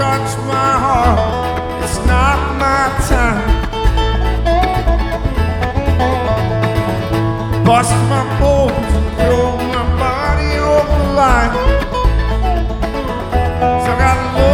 touch my heart, it's not my time. Bust my boat